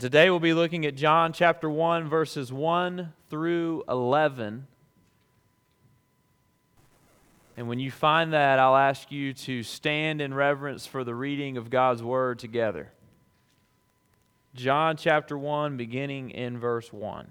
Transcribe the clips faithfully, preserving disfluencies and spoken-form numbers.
Today we'll be looking at John chapter one, verses one through eleven. And when you find that, I'll ask you to stand in reverence for the reading of God's Word together. John chapter one, beginning in verse one.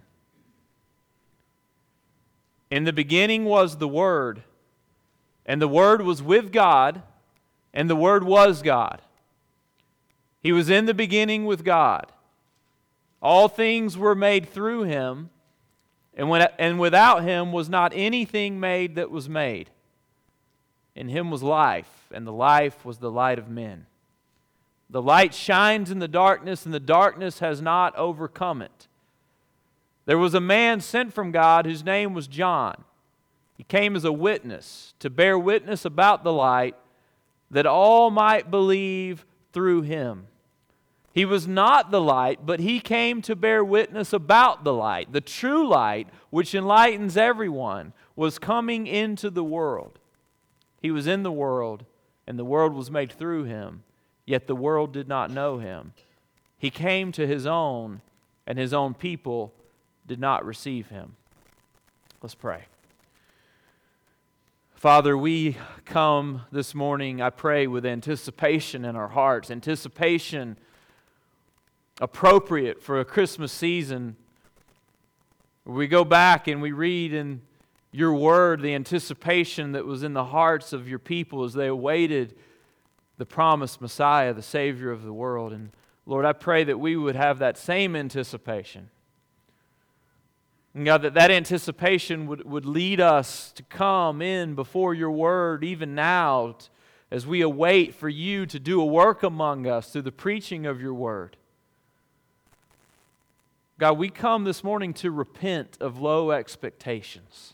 In the beginning was the Word, and the Word was with God, and the Word was God. He was in the beginning with God. All things were made through Him, and, when, and without Him was not anything made that was made. In Him was life, and the life was the light of men. The light shines in the darkness, and the darkness has not overcome it. There was a man sent from God whose name was John. He came as a witness, to bear witness about the light, that all might believe through Him. He was not the light, but He came to bear witness about the light. The true light, which enlightens everyone, was coming into the world. He was in the world, and the world was made through Him, yet the world did not know Him. He came to His own, and His own people did not receive Him. Let's pray. Father, we come this morning, I pray, with anticipation in our hearts, anticipation appropriate for a Christmas season. We go back and we read in your word the anticipation that was in the hearts of your people as they awaited the promised Messiah, the Savior of the world. And Lord, I pray that we would have that same anticipation. And God, that that anticipation would, would lead us to come in before your word even now as we await for you to do a work among us through the preaching of your word. God, we come this morning to repent of low expectations.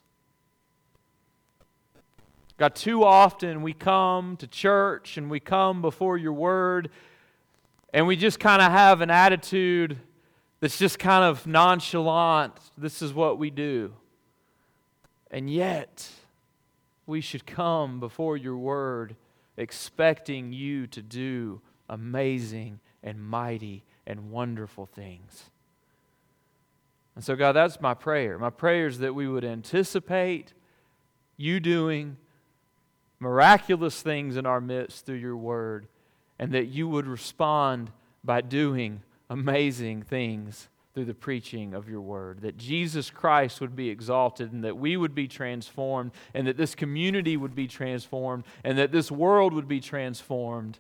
God, too often we come to church and we come before your word and we just kind of have an attitude that's just kind of nonchalant. This is what we do. And yet, we should come before your word expecting you to do amazing and mighty and wonderful things. And so, God, that's my prayer. My prayer is that we would anticipate you doing miraculous things in our midst through your word, and that you would respond by doing amazing things through the preaching of your word. That Jesus Christ would be exalted, and that we would be transformed, and that this community would be transformed, and that this world would be transformed,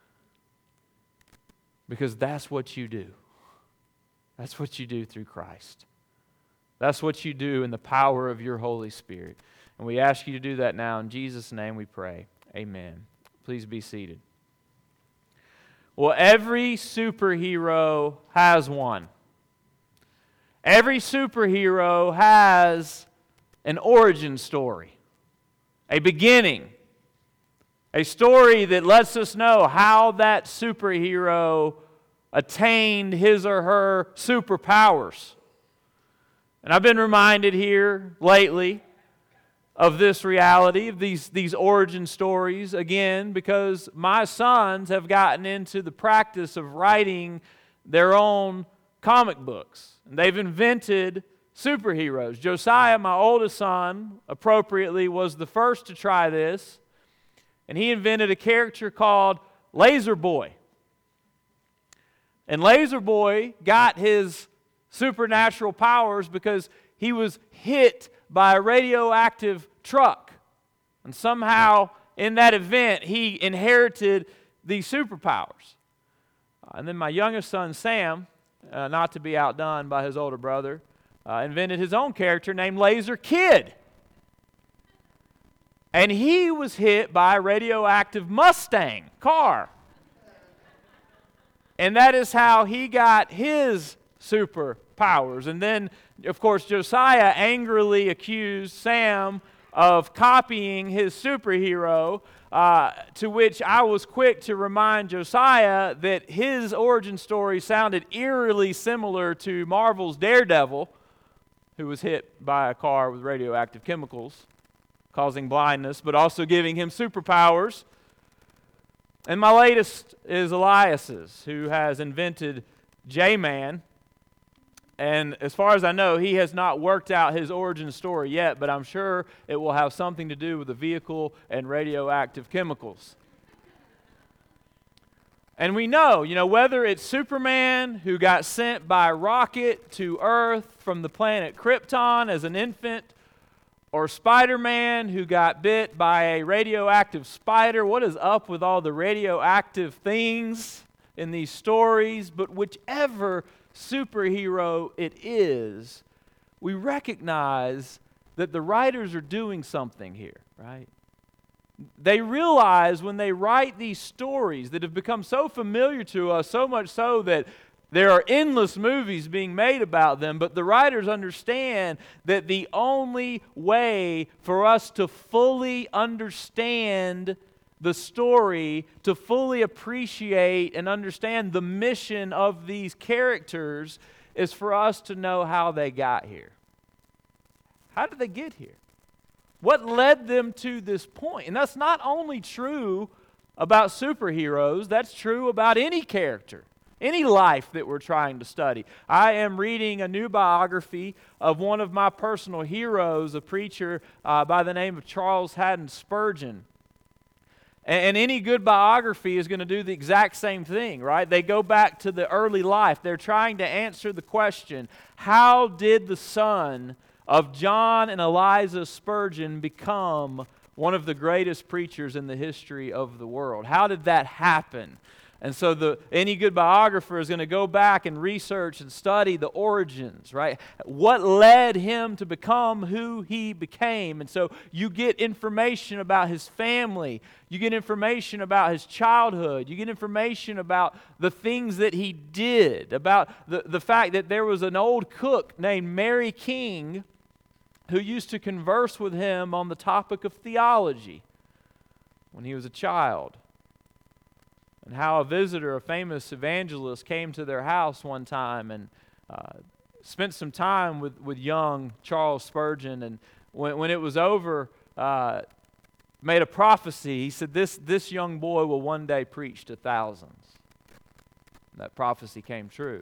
because that's what you do. That's what you do through Christ. That's what you do in the power of your Holy Spirit. And we ask you to do that now. In Jesus' name we pray. Amen. Please be seated. Well, every superhero has one. Every superhero has an origin story, a beginning, a story that lets us know how that superhero attained his or her superpowers. And I've been reminded here lately of this reality, of these, these origin stories, again, because my sons have gotten into the practice of writing their own comic books. And they've invented superheroes. Josiah, my oldest son, appropriately, was the first to try this. And he invented a character called Laser Boy. And Laser Boy got his supernatural powers because he was hit by a radioactive truck. And somehow in that event he inherited these superpowers. Uh, and then my youngest son Sam, uh, not to be outdone by his older brother, uh, invented his own character named Laser Kid. And he was hit by a radioactive Mustang car. And that is how he got his superpowers. And then, of course, Josiah angrily accused Sam of copying his superhero, uh, to which I was quick to remind Josiah that his origin story sounded eerily similar to Marvel's Daredevil, who was hit by a car with radioactive chemicals, causing blindness, but also giving him superpowers. And my latest is Elias's, who has invented J-Man. And as far as I know, he has not worked out his origin story yet, but I'm sure it will have something to do with the vehicle and radioactive chemicals. And we know, you know, whether it's Superman who got sent by rocket to Earth from the planet Krypton as an infant, or Spider-Man who got bit by a radioactive spider, what is up with all the radioactive things in these stories? But whichever superhero it is, we recognize that the writers are doing something here, right? They realize when they write these stories that have become so familiar to us, so much so that there are endless movies being made about them, but the writers understand that the only way for us to fully understand the story, to fully appreciate and understand the mission of these characters, is for us to know how they got here. How did they get here? What led them to this point? And that's not only true about superheroes, that's true about any character, any life that we're trying to study. I am reading a new biography of one of my personal heroes, a preacher uh, by the name of Charles Haddon Spurgeon. And any good biography is going to do the exact same thing, right? They go back to the early life. They're trying to answer the question, how did the son of John and Eliza Spurgeon become one of the greatest preachers in the history of the world? How did that happen? And so the any good biographer is going to go back and research and study the origins, right? What led him to become who he became? And so you get information about his family. You get information about his childhood. You get information about the things that he did, about the, the fact that there was an old cook named Mary King who used to converse with him on the topic of theology when he was a child. And how a visitor, a famous evangelist, came to their house one time and uh, spent some time with, with young Charles Spurgeon. And when, when it was over, uh, made a prophecy. He said, this, this young boy will one day preach to thousands. That prophecy came true.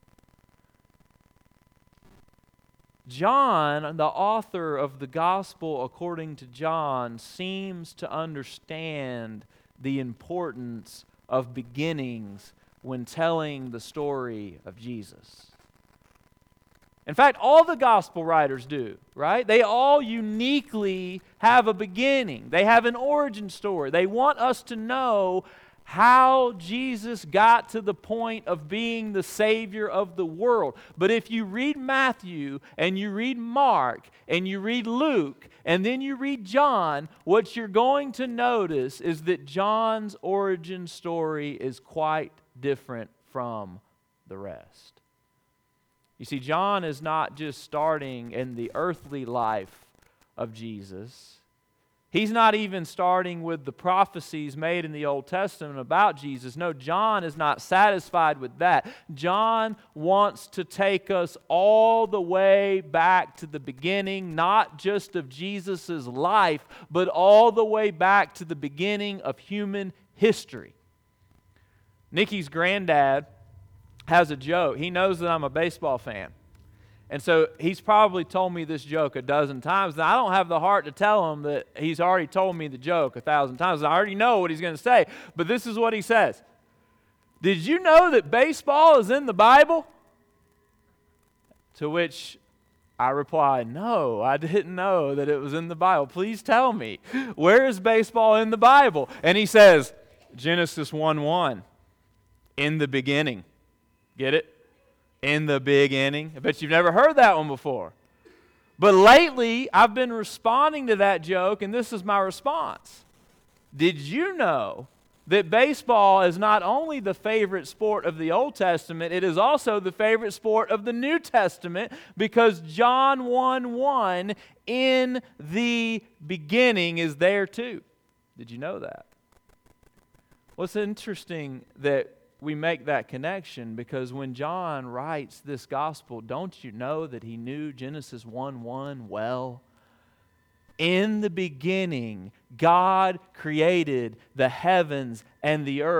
John, the author of the Gospel according to John, seems to understand the importance of beginnings when telling the story of Jesus. In fact, all the gospel writers do, right? They all uniquely have a beginning. They have an origin story. They want us to know how Jesus got to the point of being the Savior of the world. But if you read Matthew and you read Mark and you read Luke and then you read John, what you're going to notice is that John's origin story is quite different from the rest. You see, John is not just starting in the earthly life of Jesus. He's not even starting with the prophecies made in the Old Testament about Jesus. No, John is not satisfied with that. John wants to take us all the way back to the beginning, not just of Jesus' life, but all the way back to the beginning of human history. Nikki's granddad has a joke. He knows that I'm a baseball fan. And so he's probably told me this joke a dozen times. And I don't have the heart to tell him that he's already told me the joke a thousand times. I already know what he's going to say. But this is what he says. Did you know that baseball is in the Bible? To which I reply, no, I didn't know that it was in the Bible. Please tell me, where is baseball in the Bible? And he says, Genesis one one, in the beginning. Get it? In the beginning. I bet you've never heard that one before. But lately, I've been responding to that joke, and this is my response. Did you know that baseball is not only the favorite sport of the Old Testament, it is also the favorite sport of the New Testament, because John one one, in the beginning, is there too. Did you know that? What's interesting that we make that connection, because when John writes this gospel, don't you know that he knew Genesis one one well? In the beginning, God created the heavens and the earth.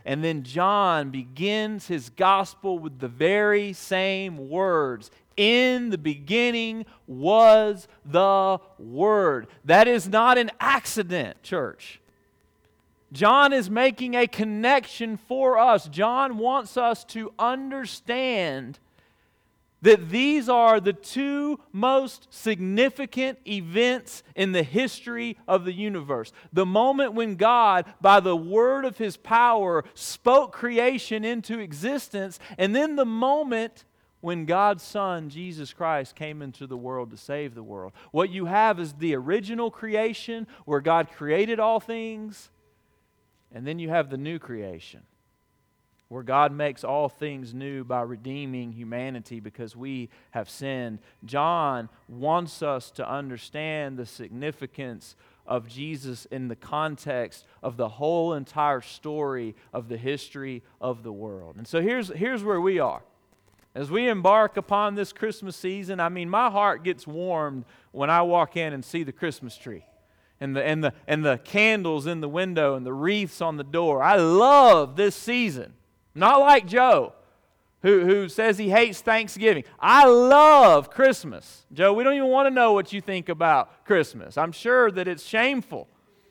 And then John begins his gospel with the very same words. In the beginning was the Word. That is not an accident, church. John is making a connection for us. John wants us to understand that these are the two most significant events in the history of the universe. The moment when God, by the word of His power, spoke creation into existence, and then the moment when God's Son, Jesus Christ, came into the world to save the world. What you have is the original creation where God created all things, and then you have the new creation where God makes all things new by redeeming humanity because we have sinned. John wants us to understand the significance of Jesus in the context of the whole entire story of the history of the world. And so here's, here's where we are. As we embark upon this Christmas season, I mean, my heart gets warmed when I walk in and see the Christmas tree and the, and the, and the candles in the window and the wreaths on the door. I love this season. Not like Joe, who, who says he hates Thanksgiving. I love Christmas. Joe, we don't even want to know what you think about Christmas. I'm sure that it's shameful.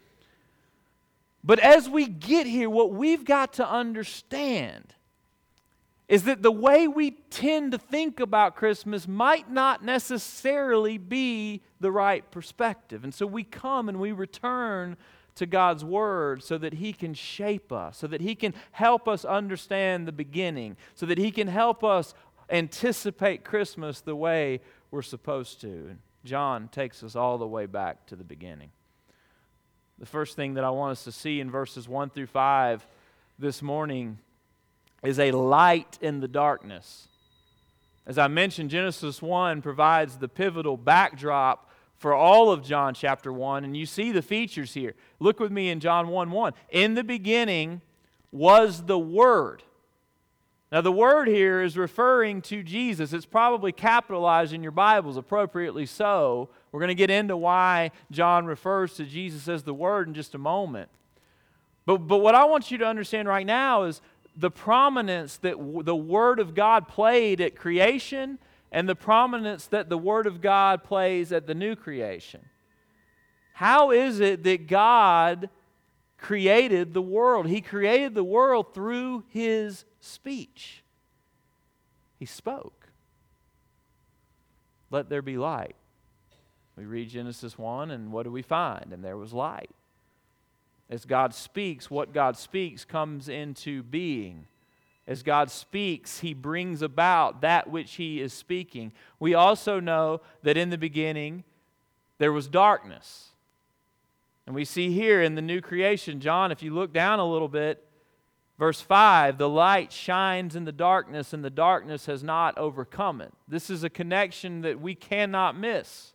But as we get here, what we've got to understand is that the way we tend to think about Christmas might not necessarily be the right perspective. And so we come and we return to God's Word so that He can shape us, so that He can help us understand the beginning, so that He can help us anticipate Christmas the way we're supposed to. And John takes us all the way back to the beginning. The first thing that I want us to see in verses one through five this morning is a light in the darkness. As I mentioned, Genesis one provides the pivotal backdrop for all of John chapter one, and you see the features here. Look with me in John one one. In the beginning was the Word. Now the Word here is referring to Jesus. It's probably capitalized in your Bibles, appropriately so. We're going to get into why John refers to Jesus as the Word in just a moment. But, but what I want you to understand right now is the prominence that w- the Word of God played at creation and the prominence that the Word of God plays at the new creation. How is it that God created the world? He created the world through His speech. He spoke. Let there be light. We read Genesis one, and what do we find? And there was light. As God speaks, what God speaks comes into being. As God speaks, He brings about that which He is speaking. We also know that in the beginning there was darkness. And we see here in the new creation, John, if you look down a little bit, verse five, the light shines in the darkness and the darkness has not overcome it. This is a connection that we cannot miss.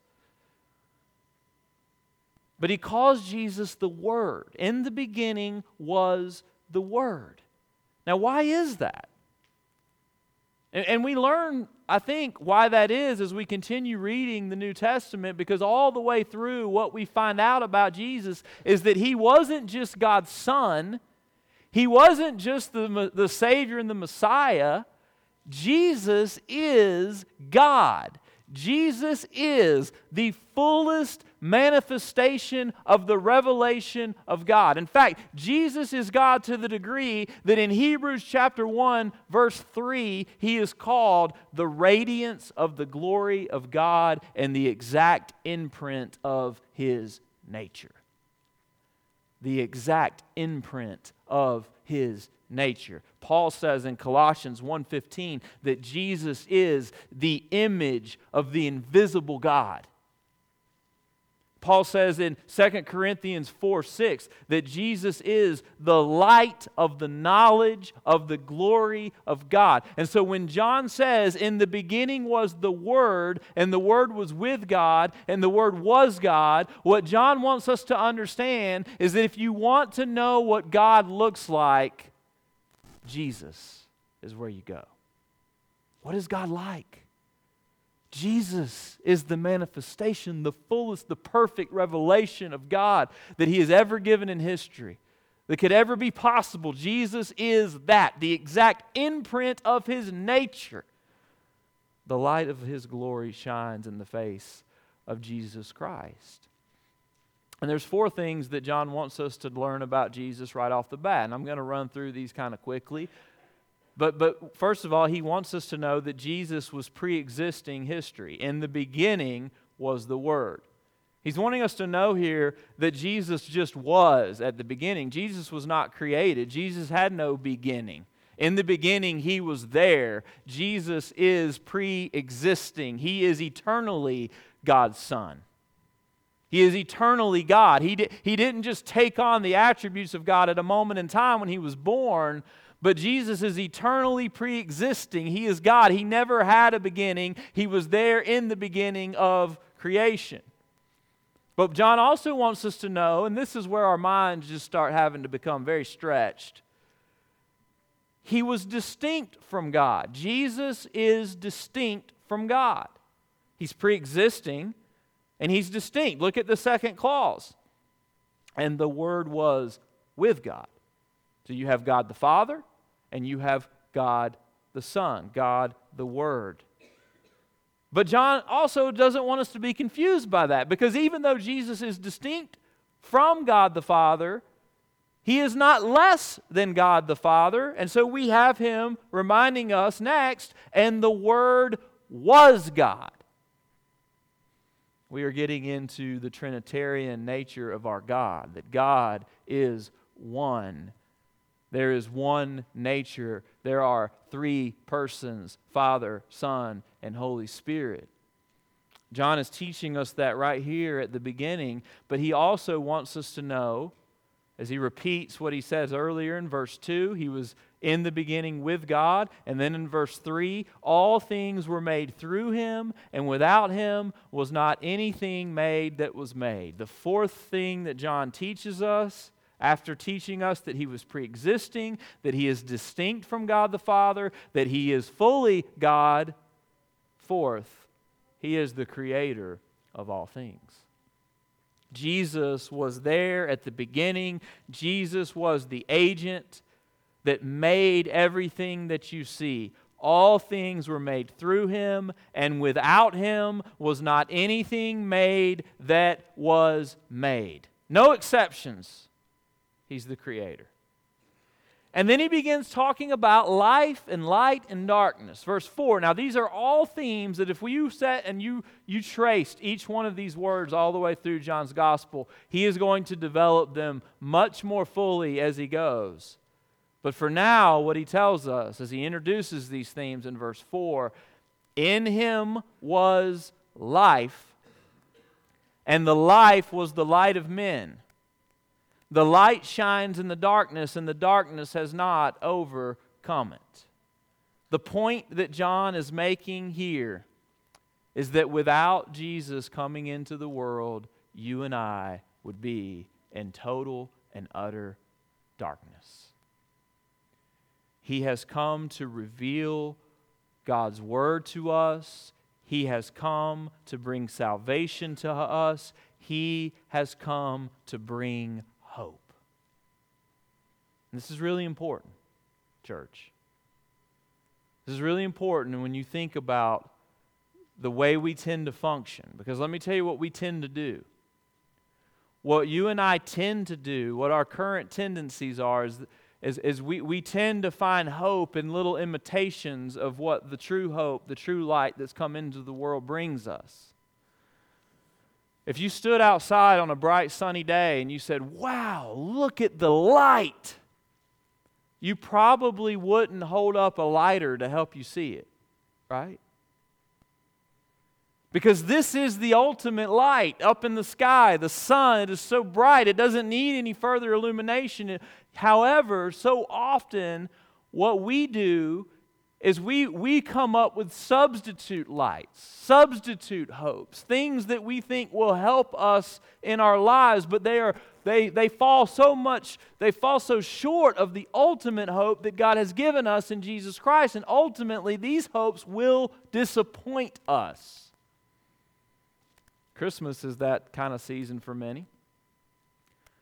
But He calls Jesus the Word. In the beginning was the Word. Now, why is that? And, and we learn, I think, why that is as we continue reading the New Testament, because all the way through what we find out about Jesus is that He wasn't just God's Son. He wasn't just the, the Savior and the Messiah. Jesus is God. Jesus is the fullest manifestation of the revelation of God. In fact, Jesus is God to the degree that in Hebrews chapter one, verse three, He is called the radiance of the glory of God and the exact imprint of His nature. The exact imprint of His nature. Paul says in Colossians one fifteen that Jesus is the image of the invisible God. Paul says in Second Corinthians four six that Jesus is the light of the knowledge of the glory of God. And so when John says, in the beginning was the Word, and the Word was with God, and the Word was God, what John wants us to understand is that if you want to know what God looks like, Jesus is where you go. What is God like? Jesus is the manifestation, the fullest, the perfect revelation of God that He has ever given in history. that could ever be possible. Jesus is that, the exact imprint of His nature. The light of His glory shines in the face of Jesus Christ. And there's four things that John wants us to learn about Jesus right off the bat. And I'm going to run through these kind of quickly. But, but first of all, he wants us to know that Jesus was pre-existing history. In the beginning was the Word. He's wanting us to know here that Jesus just was at the beginning. Jesus was not created. Jesus had no beginning. In the beginning, He was there. Jesus is pre-existing. He is eternally God's Son. He is eternally God. He, di- he didn't just take on the attributes of God at a moment in time when He was born, but Jesus is eternally pre-existing. He is God. He never had a beginning. He was there in the beginning of creation. But John also wants us to know, and this is where our minds just start having to become very stretched, He was distinct from God. Jesus is distinct from God. He's pre-existing, and He's distinct. Look at the second clause. And the Word was with God. So you have God the Father, and you have God the Son, God the Word. But John also doesn't want us to be confused by that, because even though Jesus is distinct from God the Father, He is not less than God the Father. And so we have Him reminding us next, and the Word was God. We are getting into the Trinitarian nature of our God, that God is one. There is one nature. There are three persons, Father, Son, and Holy Spirit. John is teaching us that right here at the beginning, but he also wants us to know, as he repeats what he says earlier in verse two, He was in the beginning with God, and then in verse three, all things were made through Him, and without Him was not anything made that was made. The fourth thing that John teaches us, after teaching us that He was pre-existing, that He is distinct from God the Father, that He is fully God, fourth, He is the creator of all things. Jesus was there at the beginning. Jesus was the agent that made everything that you see. All things were made through Him, and without Him was not anything made that was made. No exceptions. He's the creator. And then he begins talking about life and light and darkness. Verse four. Now these are all themes that if you sat and you, you traced each one of these words all the way through John's gospel, he is going to develop them much more fully as he goes. But for now, what he tells us as he introduces these themes in verse four, in Him was life, and the life was the light of men. The light shines in the darkness, and the darkness has not overcome it. The point that John is making here is that without Jesus coming into the world, you and I would be in total and utter darkness. He has come to reveal God's Word to us. He has come to bring salvation to us. He has come to bring hope. And this is really important, church. This is really important when you think about the way we tend to function. Because let me tell you what we tend to do. What you and I tend to do, what our current tendencies are, is, is, is we, we tend to find hope in little imitations of what the true hope, the true light that's come into the world brings us. If you stood outside on a bright sunny day and you said, wow, look at the light, you probably wouldn't hold up a lighter to help you see it, right? Because this is the ultimate light up in the sky. The sun, it is so bright, it doesn't need any further illumination. However, so often what we do is we, we come up with substitute lights, substitute hopes, things that we think will help us in our lives, but they are they they fall so much, they fall so short of the ultimate hope that God has given us in Jesus Christ, and ultimately these hopes will disappoint us. Christmas is that kind of season for many.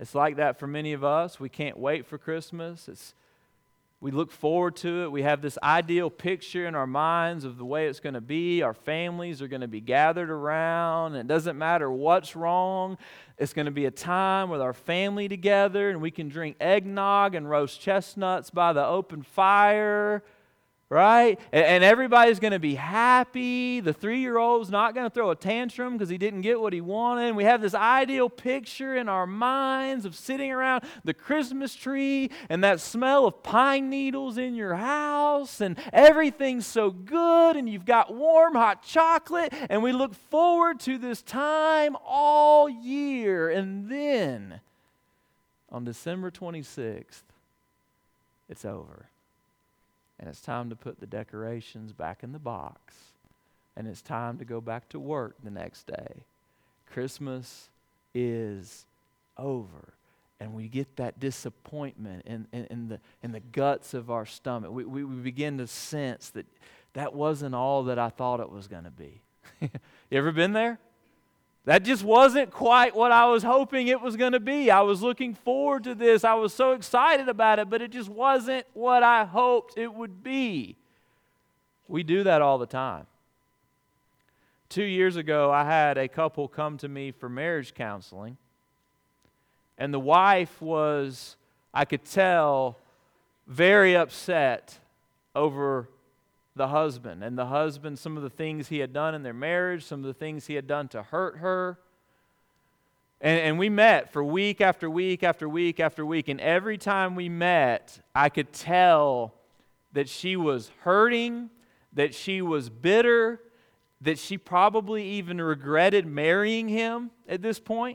It's like that for many of us. We can't wait for Christmas. It's We look forward to it. We have this ideal picture in our minds of the way it's going to be. Our families are going to be gathered around. And it doesn't matter what's wrong. It's going to be a time with our family together, and we can drink eggnog and roast chestnuts by the open fire, right? And, and everybody's going to be happy. The three-year-old's not going to throw a tantrum because he didn't get what he wanted. And we have this ideal picture in our minds of sitting around the Christmas tree and that smell of pine needles in your house, and everything's so good, and you've got warm hot chocolate, and we look forward to this time all year. And then on December twenty-sixth, it's over. And it's time to put the decorations back in the box. And it's time to go back to work the next day. Christmas is over. And we get that disappointment in, in, in, the, in the guts of our stomach. We, we, we begin to sense that that wasn't all that I thought it was going to be. You ever been there? That just wasn't quite what I was hoping it was going to be. I was looking forward to this. I was so excited about it, but it just wasn't what I hoped it would be. We do that all the time. Two years ago, I had a couple come to me for marriage counseling, and the wife was, I could tell, very upset over the husband. And the husband, some of the things he had done in their marriage, some of the things he had done to hurt her. And, and we met for week after week after week after week. And every time we met, I could tell that she was hurting, that she was bitter, that she probably even regretted marrying him at this point.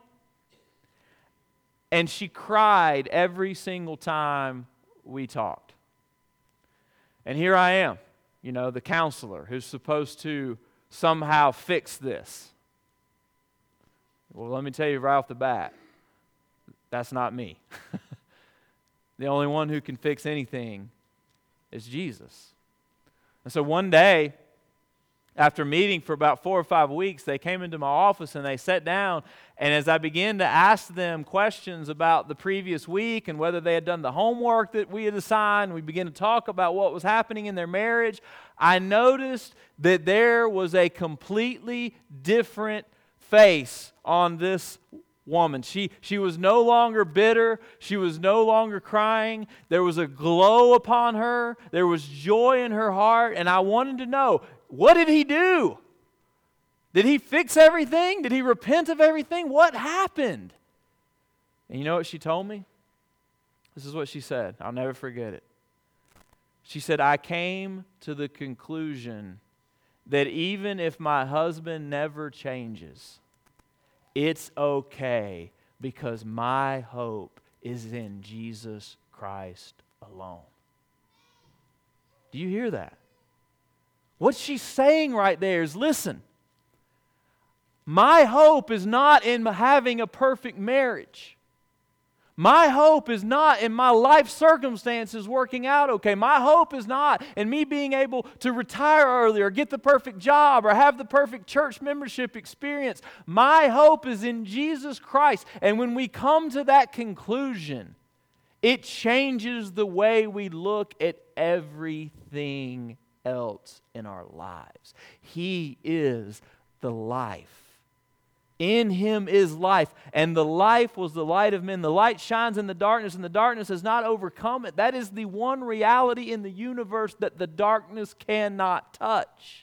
And she cried every single time we talked. And here I am. You know, the counselor who's supposed to somehow fix this. Well, let me tell you right off the bat, that's not me. The only one who can fix anything is Jesus. And so one day, after meeting for about four or five weeks, they came into my office and they sat down. And as I began to ask them questions about the previous week and whether they had done the homework that we had assigned, we began to talk about what was happening in their marriage. I noticed that there was a completely different face on this woman. She, she was no longer bitter. She was no longer crying. There was a glow upon her. There was joy in her heart. And I wanted to know, what did he do? Did he fix everything? Did he repent of everything? What happened? And you know what she told me? This is what she said. I'll never forget it. She said, I came to the conclusion that even if my husband never changes, it's okay because my hope is in Jesus Christ alone. Do you hear that? What she's saying right there is, listen, my hope is not in having a perfect marriage. My hope is not in my life circumstances working out okay. My hope is not in me being able to retire early or get the perfect job or have the perfect church membership experience. My hope is in Jesus Christ. And when we come to that conclusion, it changes the way we look at everything else in our lives. He is the life. In Him is life, and the life was the light of men. The light shines in the darkness, and the darkness has not overcome it. That is the one reality in the universe that the darkness cannot touch.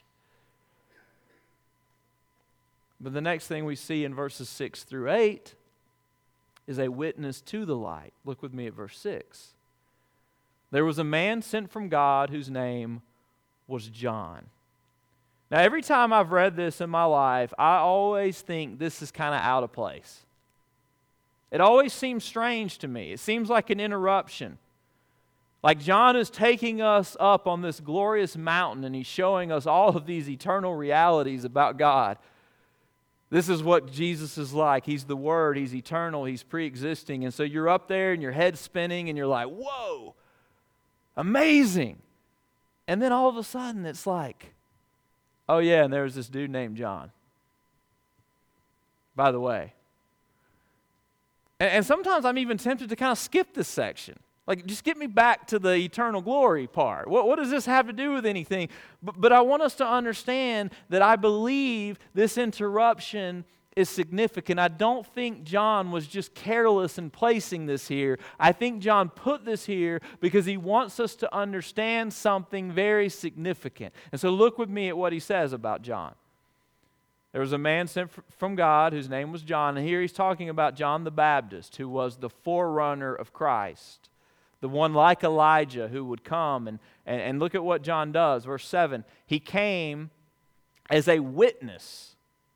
But the next thing we see in verses six through eight is a witness to the light. Look with me at verse six. There was a man sent from God whose name was John. Now, every time I've read this in my life, I always think this is kind of out of place. It always seems strange to me. It seems like an interruption. Like John is taking us up on this glorious mountain and he's showing us all of these eternal realities about God. This is what Jesus is like. He's the Word. He's eternal. He's pre-existing. And so you're up there and your head's spinning and you're like, whoa, amazing. And then all of a sudden it's like, oh yeah, and there was this dude named John. By the way, And, and sometimes I'm even tempted to kind of skip this section. Like, just get me back to the eternal glory part. What, what does this have to do with anything? But, but I want us to understand that I believe this interruption is significant. I don't think John was just careless in placing this here. I think John put this here because he wants us to understand something very significant. And so look with me at what he says about John. There was a man sent from God whose name was John, and here he's talking about John the Baptist, who was the forerunner of Christ, the one like Elijah who would come. And, and, and look at what John does. Verse seven, he came as a witness,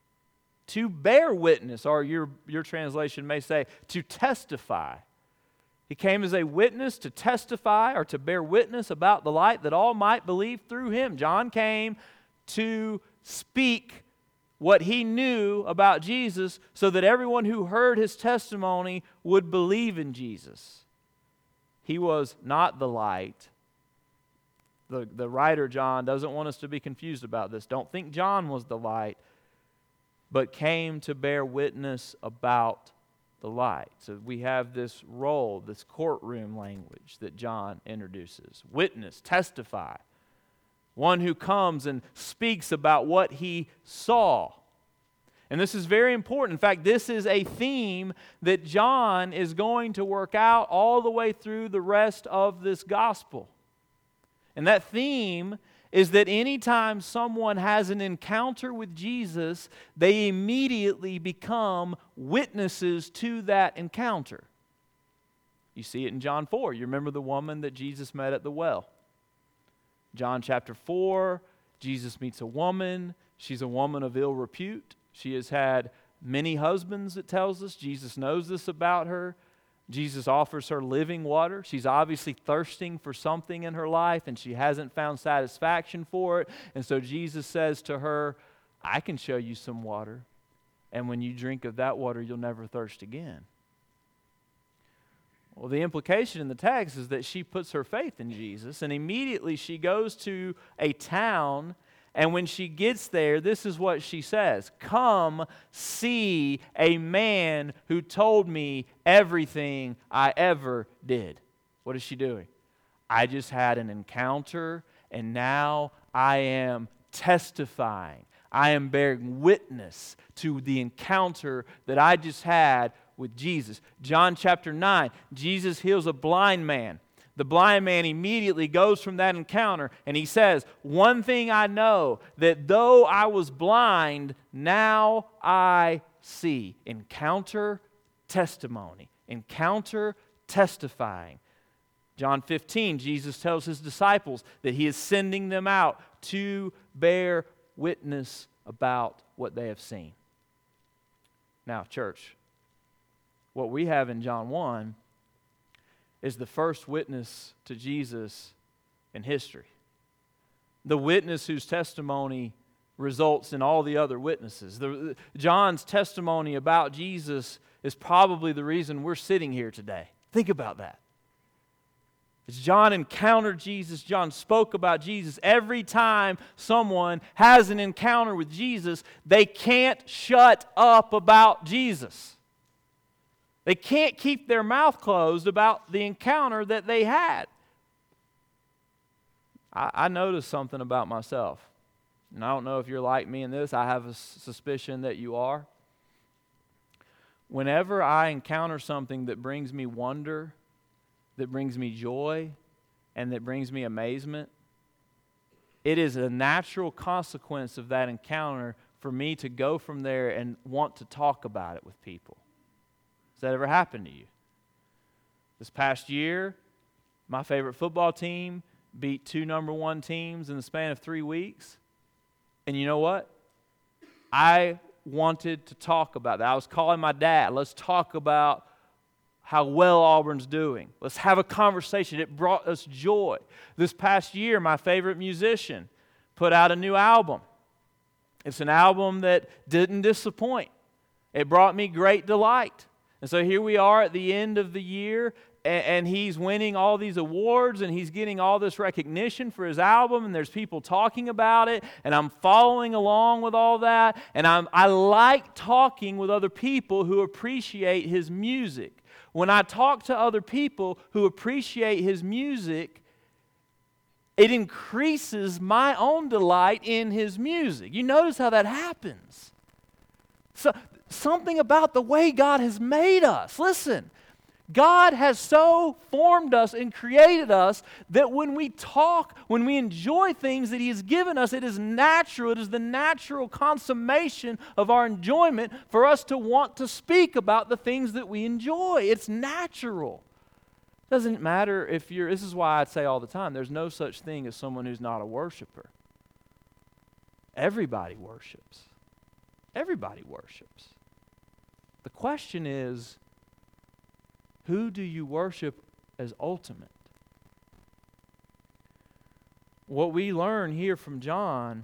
to bear witness, or your, your translation may say, to testify. He came as a witness to testify or to bear witness about the light that all might believe through him. John came to speak what he knew about Jesus so that everyone who heard his testimony would believe in Jesus. He was not the light. The, the writer, John, doesn't want us to be confused about this. Don't think John was the light, but came to bear witness about the light. So we have this role, this courtroom language that John introduces. Witness, testify. One who comes and speaks about what he saw. And this is very important. In fact, this is a theme that John is going to work out all the way through the rest of this gospel. And that theme is that anytime someone has an encounter with Jesus, they immediately become witnesses to that encounter. You see it in John four. You remember the woman that Jesus met at the well. John chapter four, Jesus meets a woman. She's a woman of ill repute. She has had many husbands, it tells us. Jesus knows this about her. Jesus offers her living water. She's obviously thirsting for something in her life, and she hasn't found satisfaction for it. And so Jesus says to her, I can show you some water, and when you drink of that water, you'll never thirst again. Well, the implication in the text is that she puts her faith in Jesus, and immediately she goes to a town. And when she gets there, this is what she says. Come see a man who told me everything I ever did. What is she doing? I just had an encounter, and now I am testifying. I am bearing witness to the encounter that I just had with Jesus. John chapter nine, Jesus heals a blind man. The blind man immediately goes from that encounter and he says, one thing I know, that though I was blind, now I see. Encounter, testimony. Encounter, testifying. John fifteen, Jesus tells his disciples that he is sending them out to bear witness about what they have seen. Now, church, what we have in John one is the first witness to Jesus in history. The witness whose testimony results in all the other witnesses. The, John's testimony about Jesus is probably the reason we're sitting here today. Think about that. As John encountered Jesus, John spoke about Jesus. Every time someone has an encounter with Jesus, they can't shut up about Jesus. They can't keep their mouth closed about the encounter that they had. I, I noticed something about myself. And I don't know if you're like me in this. I have a suspicion that you are. Whenever I encounter something that brings me wonder, that brings me joy, and that brings me amazement, it is a natural consequence of that encounter for me to go from there and want to talk about it with people. Has that ever happened to you? This past year, my favorite football team beat two number one teams in the span of three weeks. And you know what? I wanted to talk about that. I was calling my dad. Let's talk about how well Auburn's doing. Let's have a conversation. It brought us joy. This past year, my favorite musician put out a new album. It's an album that didn't disappoint. It brought me great delight. And so here we are at the end of the year, and, and he's winning all these awards, and he's getting all this recognition for his album, and there's people talking about it, and I'm following along with all that, and I'm, I like talking with other people who appreciate his music. When I talk to other people who appreciate his music, it increases my own delight in his music. You notice how that happens. So, something about the way God has made us. Listen, God has so formed us and created us that when we talk, when we enjoy things that He has given us, it is natural. It is the natural consummation of our enjoyment for us to want to speak about the things that we enjoy. It's natural. Doesn't matter if you're, this is why I say all the time, there's no such thing as someone who's not a worshiper. Everybody worships. Everybody worships. The question is, who do you worship as ultimate? What we learn here from John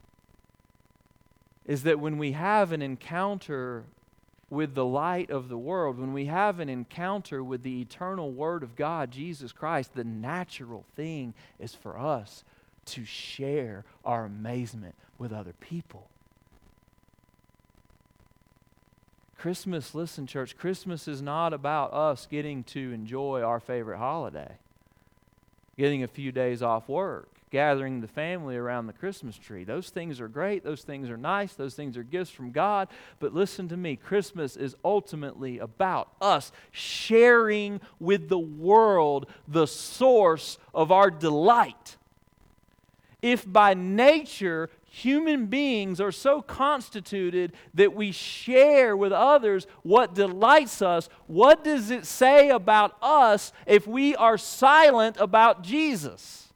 is that when we have an encounter with the light of the world, when we have an encounter with the eternal Word of God, Jesus Christ, the natural thing is for us to share our amazement with other people. Christmas, listen, church, Christmas is not about us getting to enjoy our favorite holiday, getting a few days off work, gathering the family around the Christmas tree. Those things are great. Those things are nice. Those things are gifts from God. But listen to me, Christmas is ultimately about us sharing with the world the source of our delight. If by nature human beings are so constituted that we share with others what delights us, what does it say about us if we are silent about Jesus?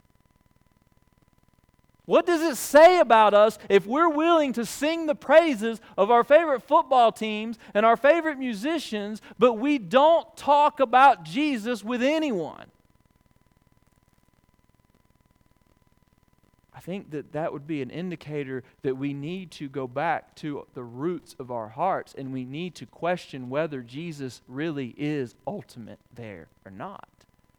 What does it say about us if we're willing to sing the praises of our favorite football teams and our favorite musicians, but we don't talk about Jesus with anyone? I think that that would be an indicator that we need to go back to the roots of our hearts, and we need to question whether Jesus really is ultimate there or not.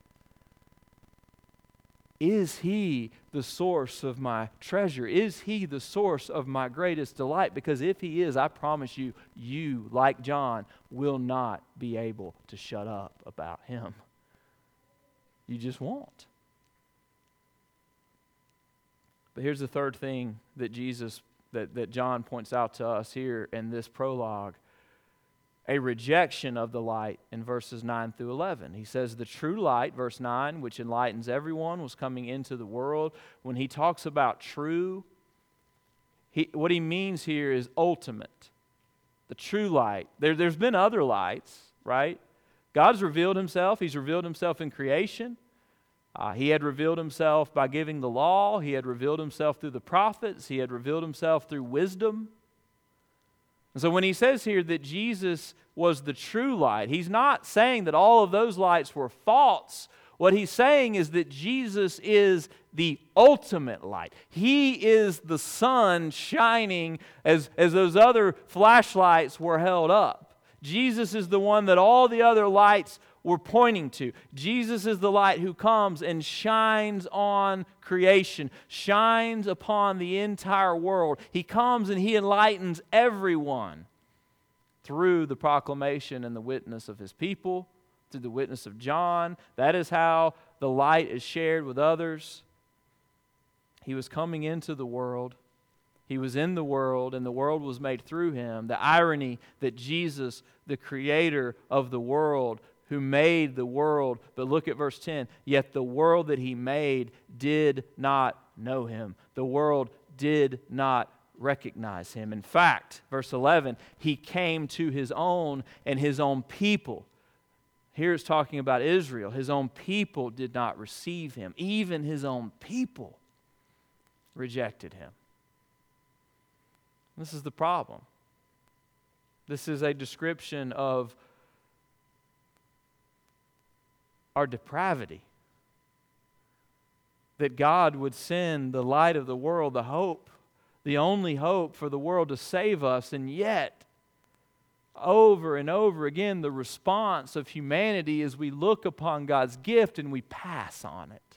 Is He the source of my treasure? Is He the source of my greatest delight? Because if He is, I promise you, you, like John, will not be able to shut up about Him. You just won't. But here's the third thing that Jesus, that, that John points out to us here in this prologue. A rejection of the light in verses nine through eleven. He says the true light, verse nine, which enlightens everyone, was coming into the world. When he talks about true, he, what he means here is ultimate. The true light. There, there's been other lights, right? God's revealed Himself. He's revealed Himself in creation. Uh, he had revealed Himself by giving the law. He had revealed Himself through the prophets. He had revealed Himself through wisdom. And so when he says here that Jesus was the true light, He's not saying that all of those lights were false. What He's saying is that Jesus is the ultimate light. He is the sun shining as, as those other flashlights were held up. Jesus is the one that all the other lights were pointing to. Jesus is the light who comes and shines on creation, shines upon the entire world. He comes and He enlightens everyone through the proclamation and the witness of His people, through the witness of John. That is how the light is shared with others. He was coming into the world. He was in the world, and the world was made through Him. The irony that Jesus, the creator of the world, who made the world, but look at verse ten, yet the world that He made did not know Him. The world did not recognize Him. In fact, verse eleven, He came to His own, and His own people, here it's talking about Israel, His own people did not receive Him. Even His own people rejected Him. This is the problem. This is a description of our depravity. That God would send the light of the world, the hope, the only hope for the world to save us, and yet over and over again the response of humanity is we look upon God's gift and we pass on it.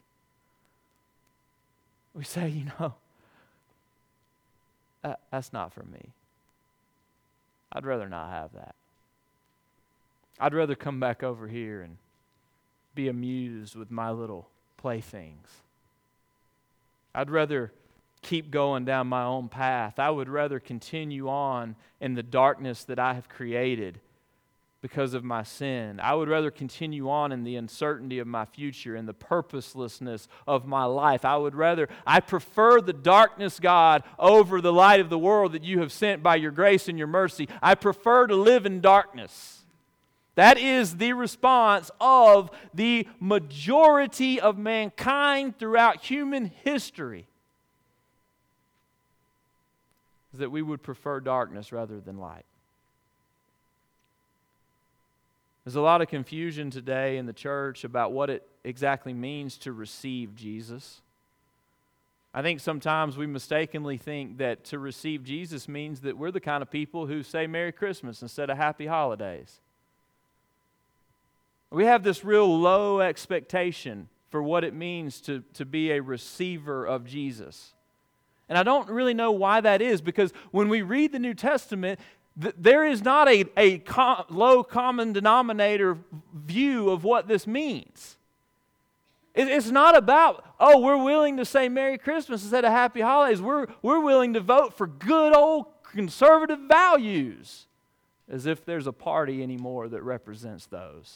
We say, you know, that, that's not for me. I'd rather not have that. I'd rather come back over here and be amused with my little playthings. I'd rather keep going down my own path. I would rather continue on in the darkness that I have created because of my sin. I would rather continue on in the uncertainty of my future and the purposelessness of my life. I would rather, I prefer the darkness, God, over the light of the world that you have sent by your grace and your mercy. I prefer to live in darkness. That is the response of the majority of mankind throughout human history. Is that we would prefer darkness rather than light. There's a lot of confusion today in the church about what it exactly means to receive Jesus. I think sometimes we mistakenly think that to receive Jesus means that we're the kind of people who say Merry Christmas instead of Happy Holidays. We have this real low expectation for what it means to, to be a receiver of Jesus. And I don't really know why that is, because when we read the New Testament, th- there is not a, a com- low common denominator view of what this means. It, it's not about, oh, we're willing to say Merry Christmas instead of Happy Holidays. We're, we're willing to vote for good old conservative values, as if there's a party anymore that represents those.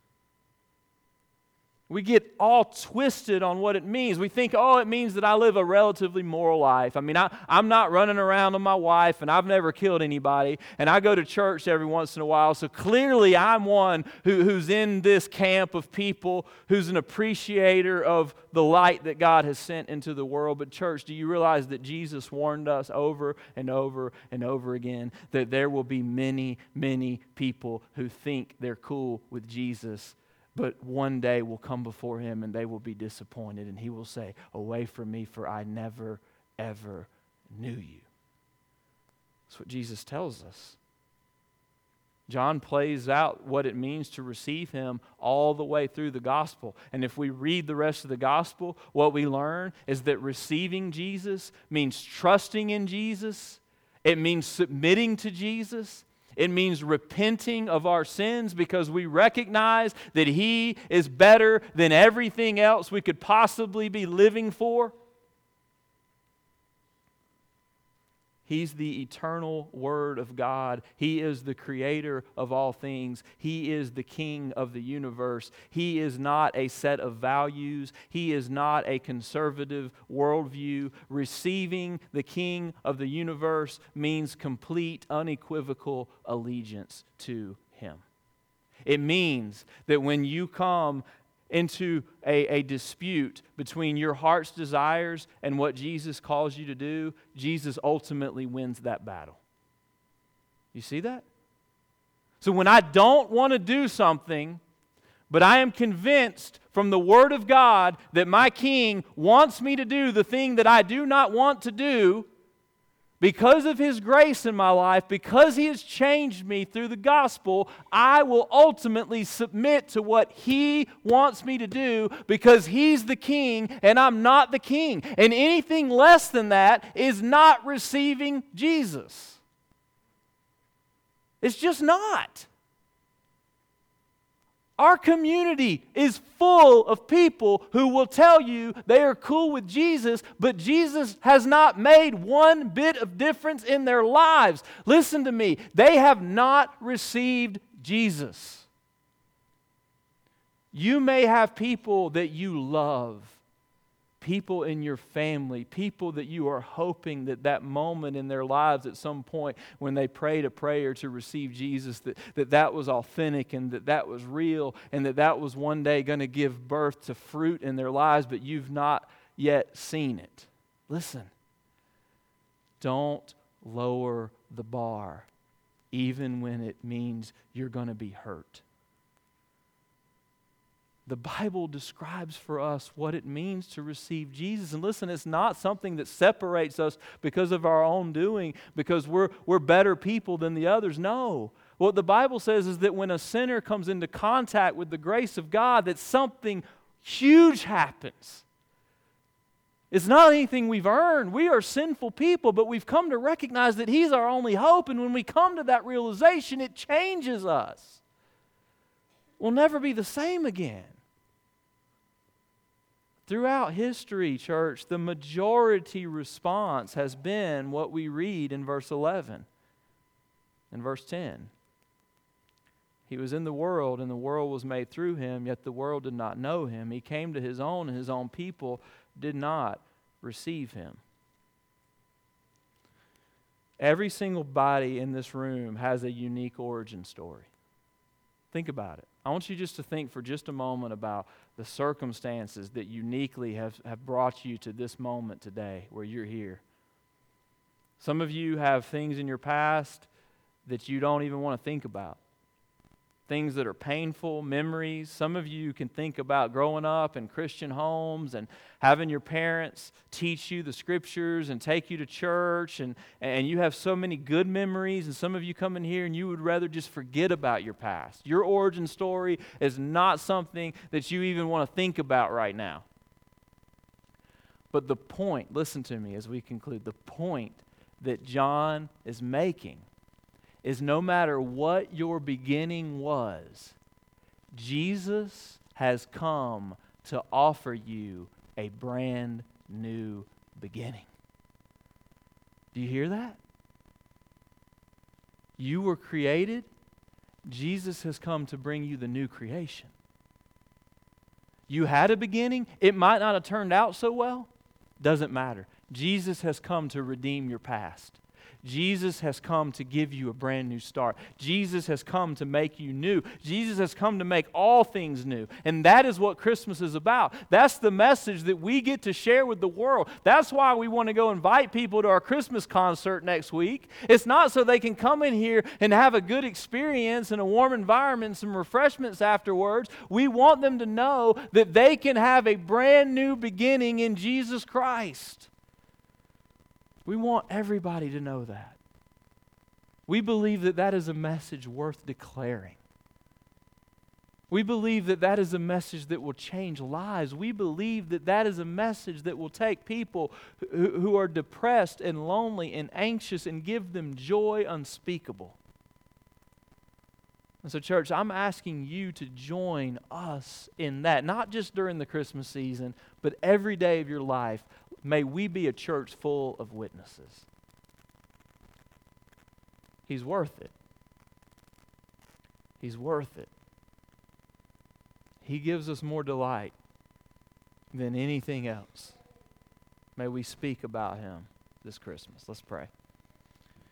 We get all twisted on what it means. We think, oh, it means that I live a relatively moral life. I mean, I, I'm not running around on my wife, and I've never killed anybody, and I go to church every once in a while, so clearly I'm one who, who's in this camp of people who's an appreciator of the light that God has sent into the world. But church, do you realize that Jesus warned us over and over and over again that there will be many, many people who think they're cool with Jesus, but one day will come before Him and they will be disappointed, and He will say, away from me, for I never, ever knew you. That's what Jesus tells us. John plays out what it means to receive Him all the way through the gospel. And if we read the rest of the gospel, what we learn is that receiving Jesus means trusting in Jesus. It means submitting to Jesus. It means repenting of our sins because we recognize that He is better than everything else we could possibly be living for. He's the eternal Word of God. He is the creator of all things. He is the King of the universe. He is not a set of values. He is not a conservative worldview. Receiving the King of the universe means complete, unequivocal allegiance to Him. It means that when you come into a, a dispute between your heart's desires and what Jesus calls you to do, Jesus ultimately wins that battle. You see that? So when I don't want to do something, but I am convinced from the Word of God that my King wants me to do the thing that I do not want to do, because of His grace in my life, because He has changed me through the gospel, I will ultimately submit to what He wants me to do because He's the King and I'm not the King. And anything less than that is not receiving Jesus. It's just not. Our community is full of people who will tell you they are cool with Jesus, but Jesus has not made one bit of difference in their lives. Listen to me. They have not received Jesus. You may have people that you love, people in your family, people that you are hoping that that moment in their lives at some point when they prayed a prayer to receive Jesus, that that, that was authentic and that that was real and that that was one day going to give birth to fruit in their lives, but you've not yet seen it. Listen, don't lower the bar even when it means you're going to be hurt. The Bible describes for us what it means to receive Jesus. And listen, it's not something that separates us because of our own doing, because we're, we're better people than the others. No. What the Bible says is that when a sinner comes into contact with the grace of God, that something huge happens. It's not anything we've earned. We are sinful people, but we've come to recognize that He's our only hope, and when we come to that realization, it changes us. We'll never be the same again. Throughout history, church, the majority response has been what we read in verse eleven and verse ten. He was in the world, and the world was made through Him, yet the world did not know Him. He came to His own, and His own people did not receive Him. Every single body in this room has a unique origin story. Think about it. I want you just to think for just a moment about the circumstances that uniquely have, have brought you to this moment today where you're here. Some of you have things in your past that you don't even want to think about. Things that are painful, memories. Some of you can think about growing up in Christian homes and having your parents teach you the Scriptures and take you to church, and, and you have so many good memories, and some of you come in here and you would rather just forget about your past. Your origin story is not something that you even want to think about right now. But the point, listen to me as we conclude, the point that John is making is no matter what your beginning was, Jesus has come to offer you a brand new beginning. Do you hear that? You were created. Jesus has come to bring you the new creation. You had a beginning. It might not have turned out so well. Doesn't matter. Jesus has come to redeem your past. Jesus has come to give you a brand new start. Jesus has come to make you new. Jesus has come to make all things new. And that is what Christmas is about. That's the message that we get to share with the world. That's why we want to go invite people to our Christmas concert next week. It's not so they can come in here and have a good experience in a warm environment and some refreshments afterwards. We want them to know that they can have a brand new beginning in Jesus Christ. We want everybody to know that. We believe that that is a message worth declaring. We believe that that is a message that will change lives. We believe that that is a message that will take people who, who are depressed and lonely and anxious and give them joy unspeakable. And so, church, I'm asking you to join us in that, not just during the Christmas season, but every day of your life. May we be a church full of witnesses. He's worth it. He's worth it. He gives us more delight than anything else. May we speak about Him this Christmas. Let's pray.